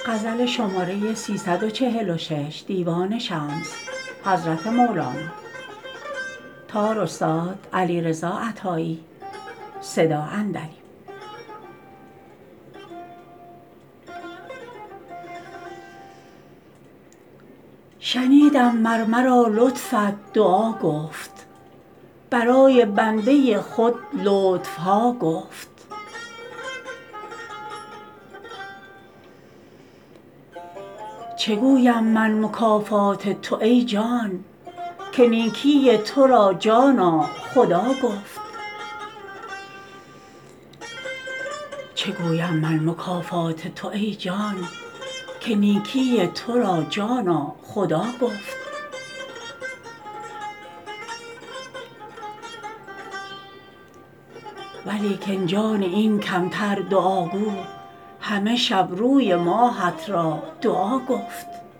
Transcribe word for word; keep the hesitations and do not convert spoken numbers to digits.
غزل شماره سیصد و چهل و شش دیوان شمس حضرت مولانا تار استاد علیرضا عطایی صدا اندریم. شنیدم مر مرا لطفت دعا گفت، برای بنده خود لطف ها گفت. چه گویم من مکافات تو ای جان، که نیکی تو را جانا خدا گفت. چه گویم من مکافات تو ای جان، که نیکی تو را جانا خدا گفت. ولیکن جان این کمتر دعاگو، همه شب روی ماهت را دعا گفت.